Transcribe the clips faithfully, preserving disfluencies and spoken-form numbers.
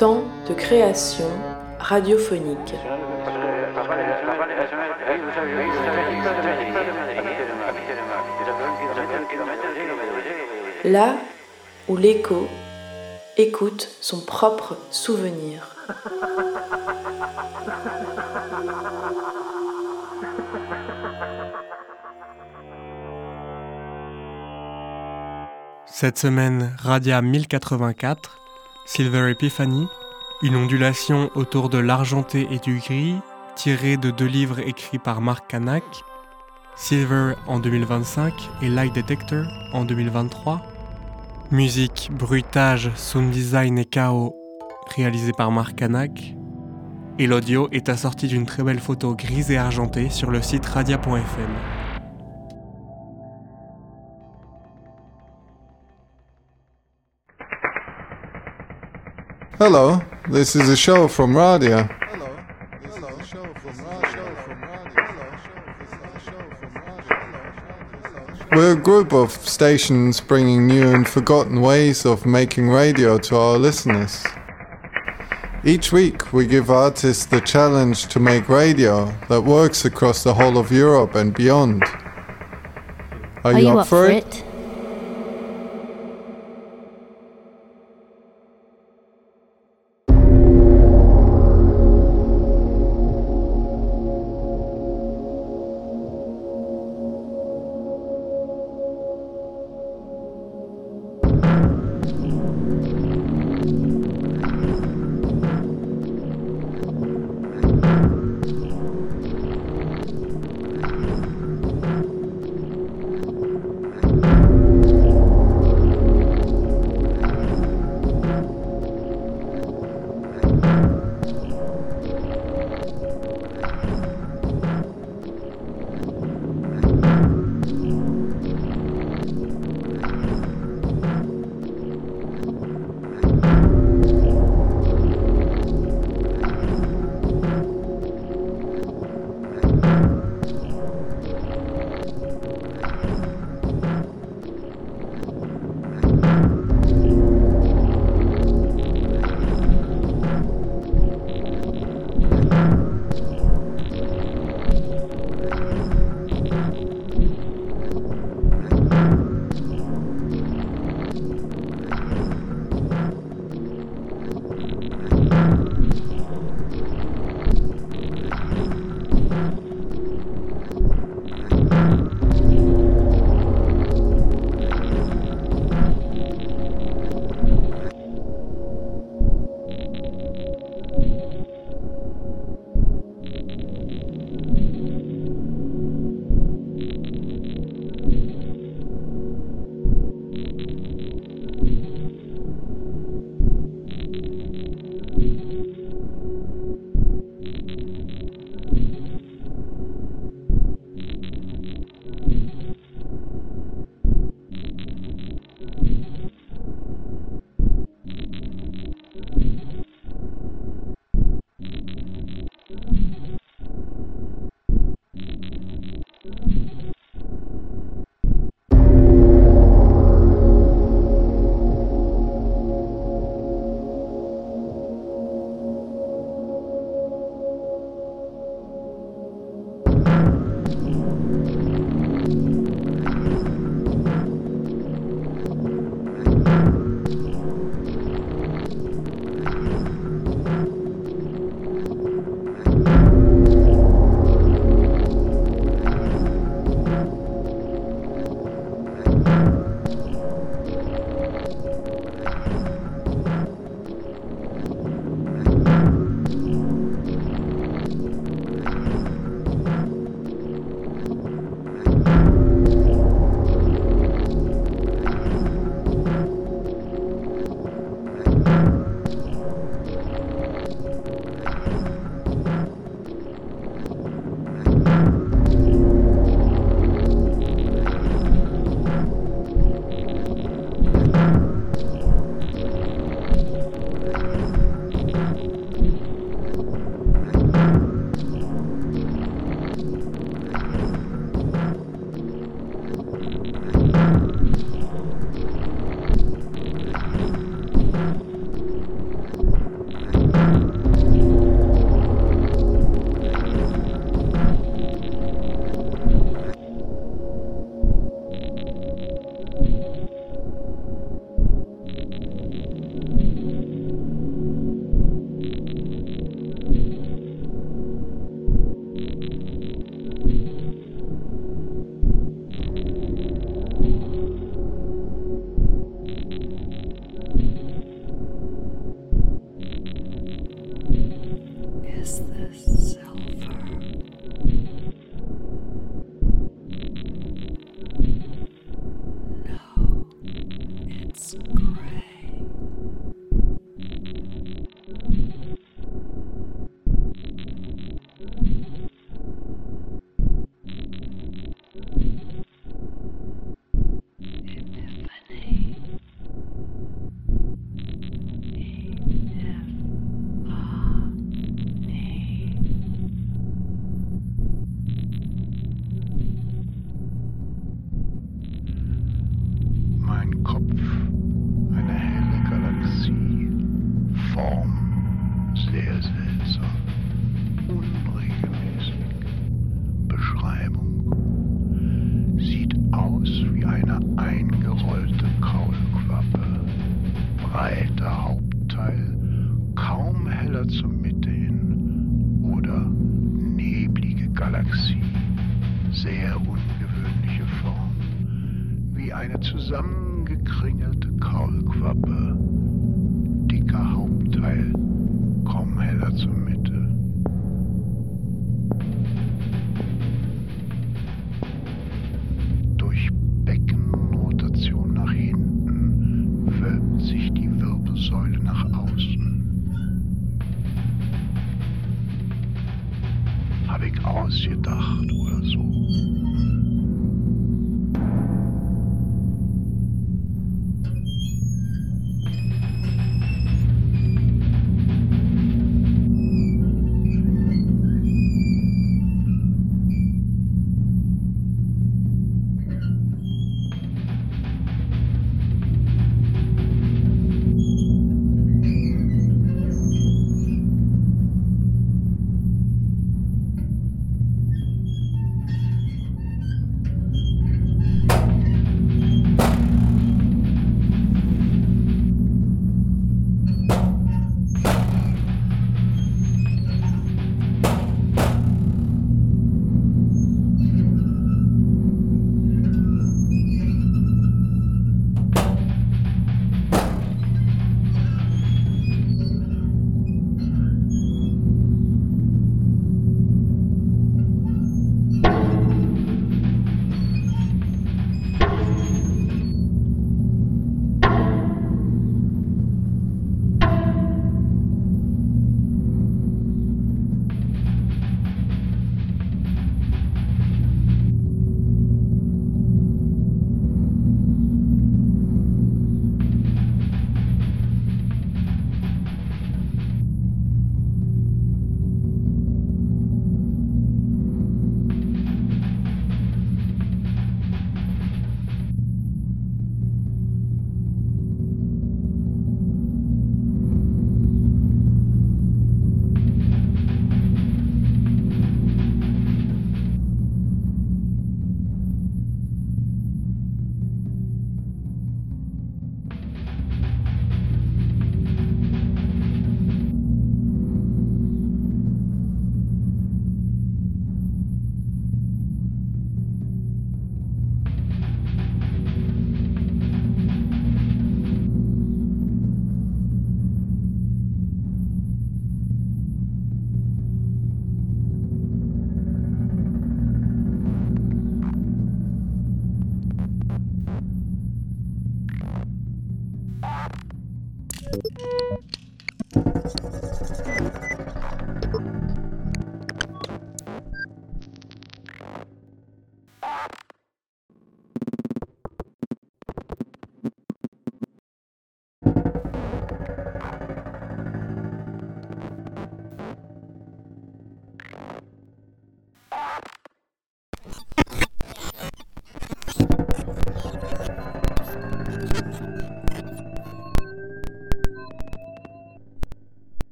Temps de création radiophonique. Là où l'écho écoute son propre souvenir. Cette semaine, Radia mille quatre-vingt-quatre, Silver Epiphany, une ondulation autour de l'argenté et du gris, tirée de deux livres écrits par Mark Kanak, Silver en deux mille vingt-cinq et Light Detector en deux mille vingt-trois, musique, bruitage, sound design et chaos, réalisé par Mark Kanak, et l'audio est assorti d'une très belle photo grise et argentée sur le site radia point f m. Hello, this is a show from Radia. We're a group of stations bringing new and forgotten ways of making radio to our listeners. Each week we give artists the challenge to make radio that works across the whole of Europe and beyond. Are, Are you, you up, up for it? it? you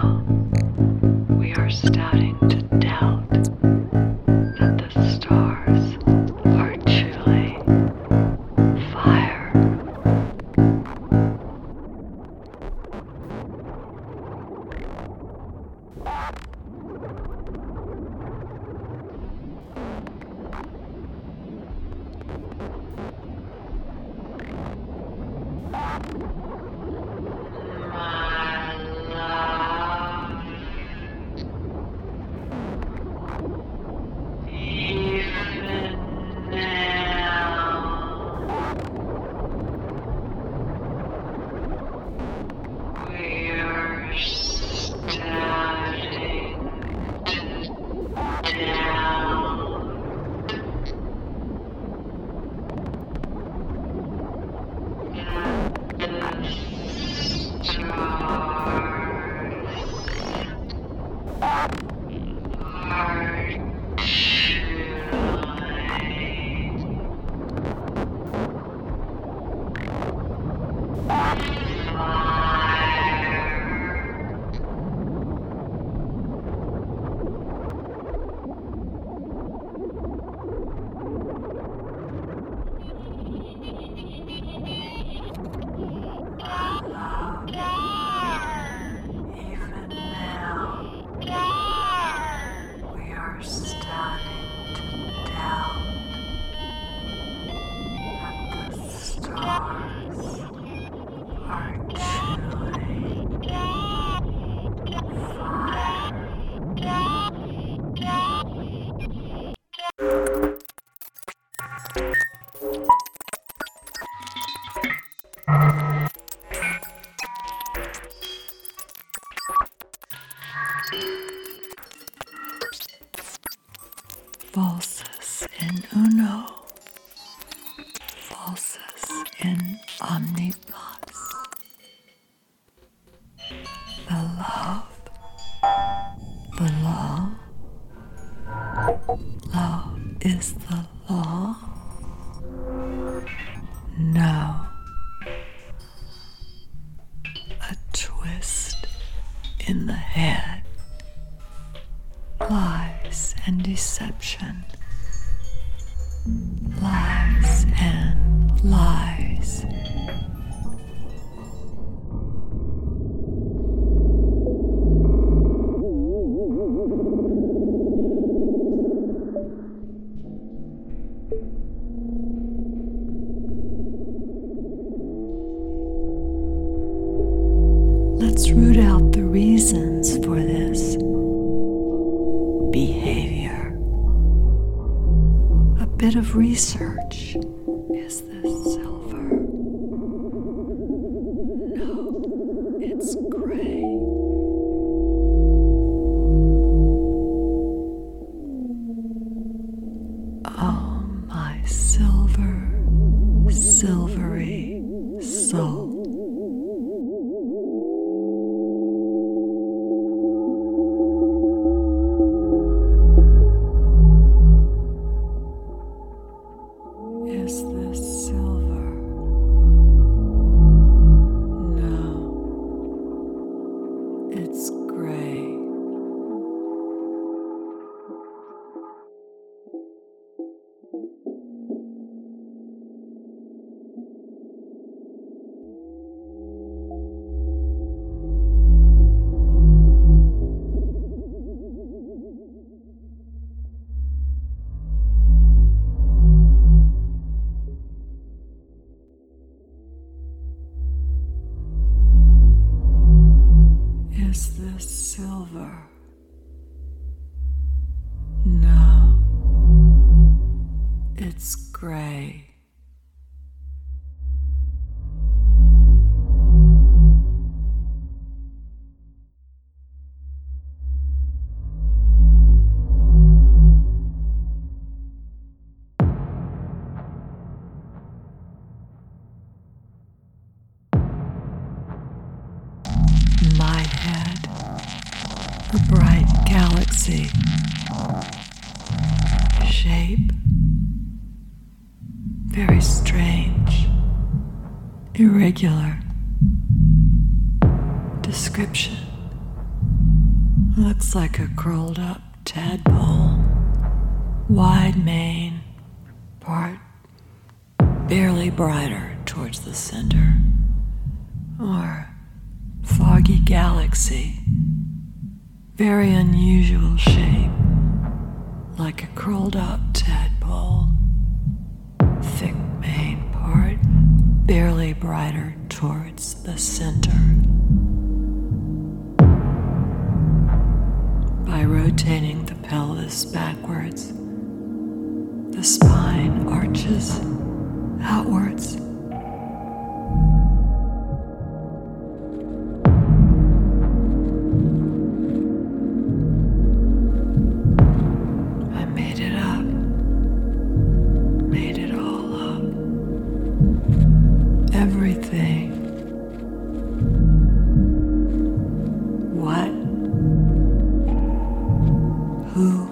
Falsus in uno, falsus in omnibus. The love, the law, love is the law. No, a twist in the head, lies and deception, lies and lies. Let's root out the reasons for this behavior. A bit of research. Is this silver? No, it's gray. Oh, my silver, silvery soul. Is this silver? No, it's gray. Is this silver? No, it's gray. My head, a bright galaxy. Shape, very strange, irregular. Description, Looks like a curled up tadpole. Wide mane, part barely brighter towards the center. Or foggy galaxy. Very unusual shape. Like a curled up tadpole. Thick mane part, barely brighter towards the center. By rotating the pelvis backwards, the spine arches outwards. I made it up, made it all up. Everything. What? Who?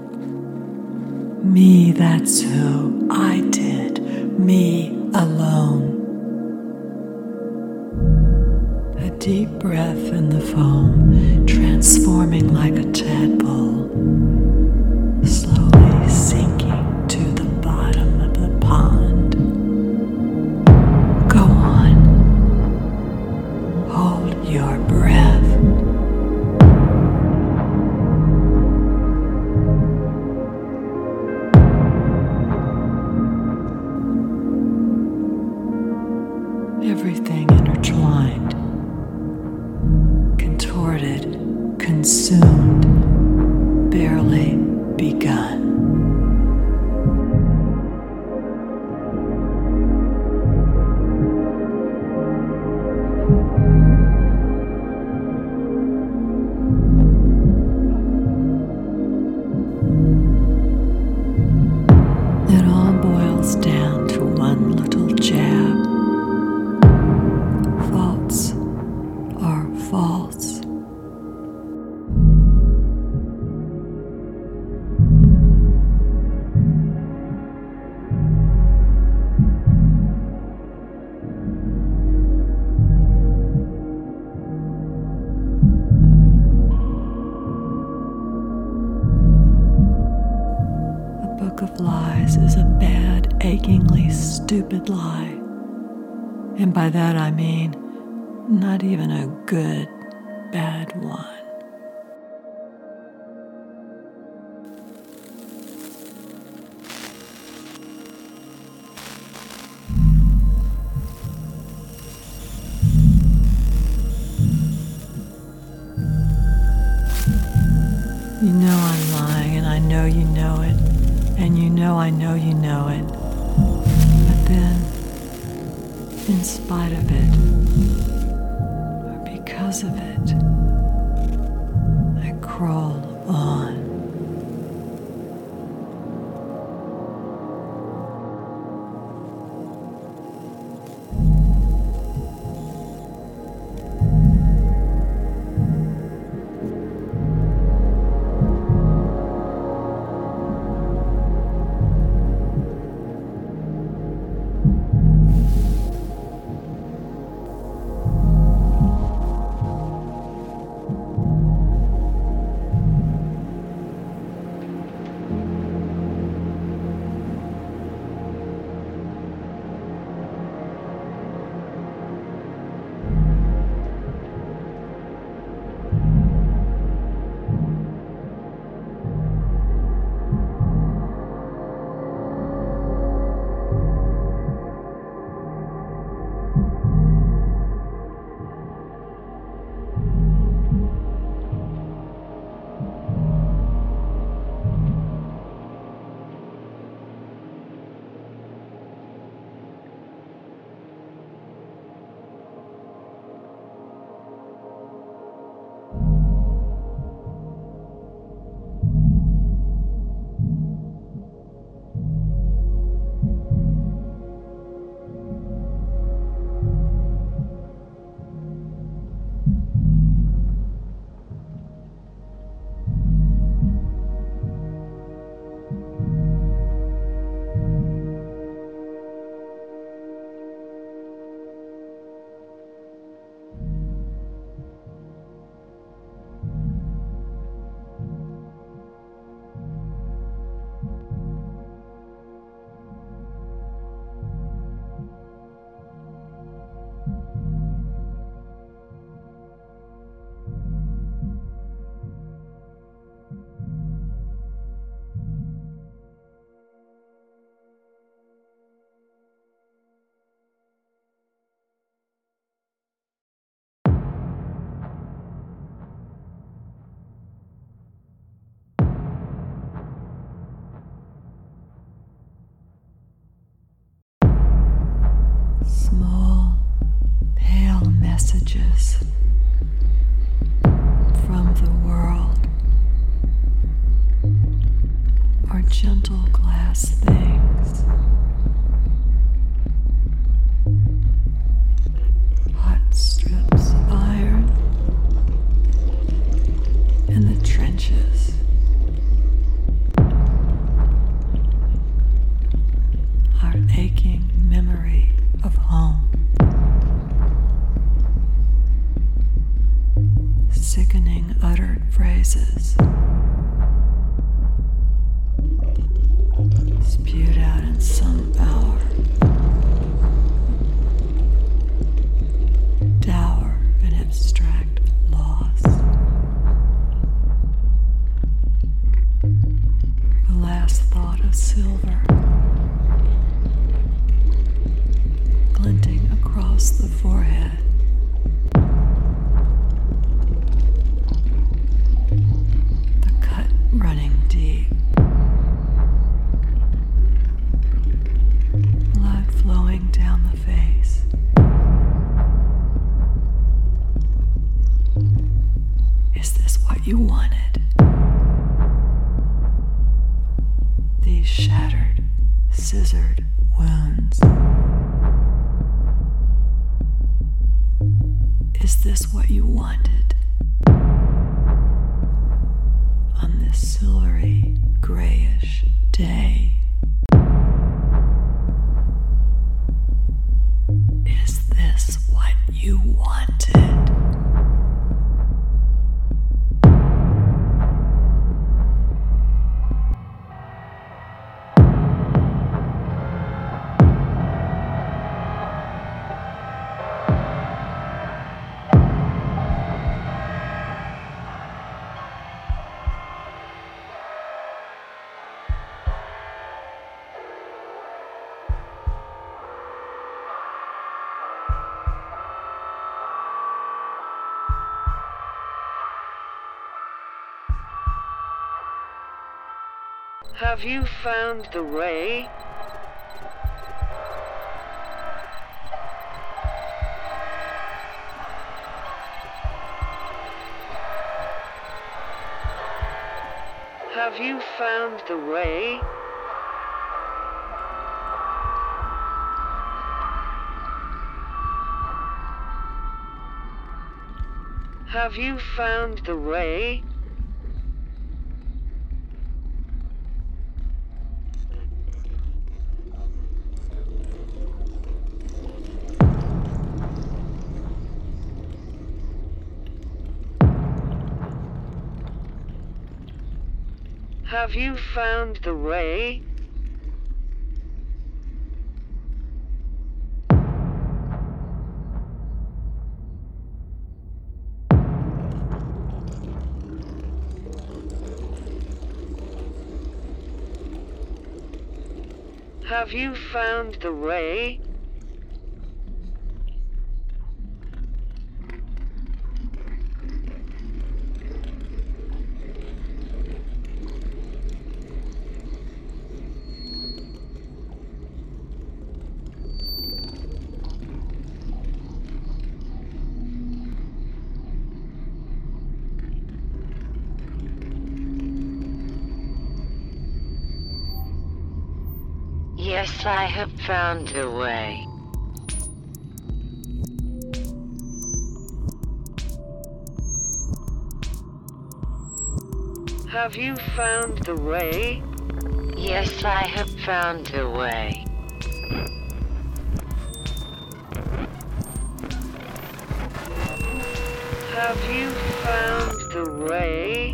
Me, that's who. I did. Me alone. A deep breath in the foam, transforming like a tadpole, slowly sinking to the bottom of the pond. Go on. Hold your breath. Everything intertwined, contorted, consumed, barely begun. It all boils down to one little jab. Thoughts are false. A book of lies is a bad, achingly stupid lie. And by that I mean not even a good, bad one. You know I'm lying, and I know you know it, and you know I know you know it. But then, in spite of it, or because of it, I crawl on. gentle glass things. Hot strips of iron in the trenches. Our aching memory of home. Sickening uttered phrases. Spewed out in some hour. Dour and abstract loss. The last thought of silver. Glinting across the forehead. The cut running deep. Blood flowing down the face. Is this what you wanted? These shattered, scissored wounds. Is this what you wanted? On this silvery, grayish day. Is this what you wanted? Have you found the way? Have you found the way? Have you found the way? Have you found the way? Have you found the way? Yes, I have found a way. Have you found the way? Yes, I have found a way. Have you found the way?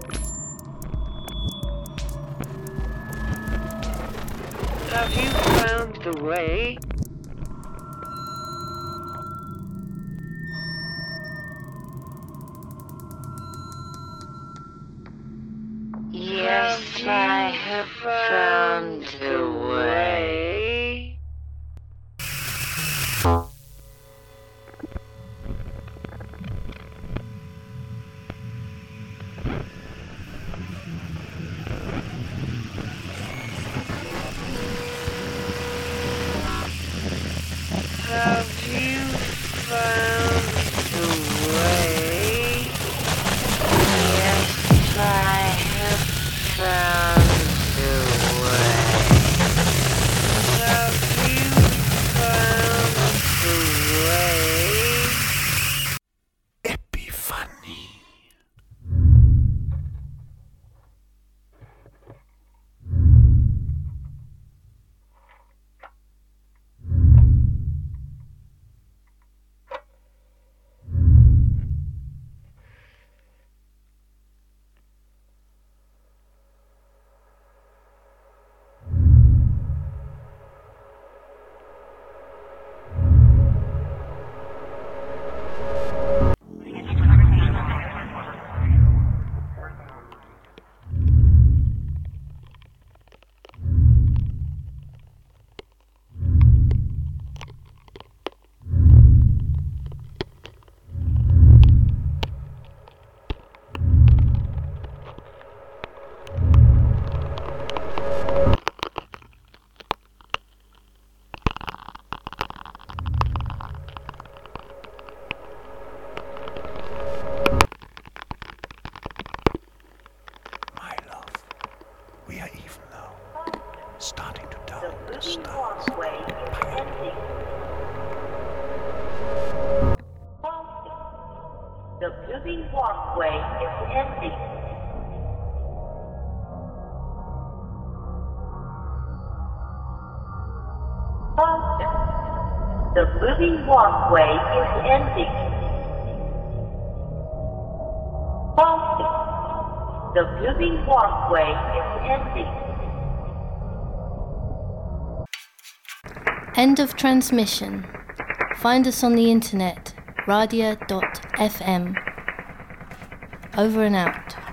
Have you found the way? Yes, I have found the way. Have you found the way? Yes, I have found the way. moving walkway is ending. The moving walkway is ending. The moving walkway is ending. The moving walkway is ending. End of transmission. Find us on the internet, radia dot f m. Over and out.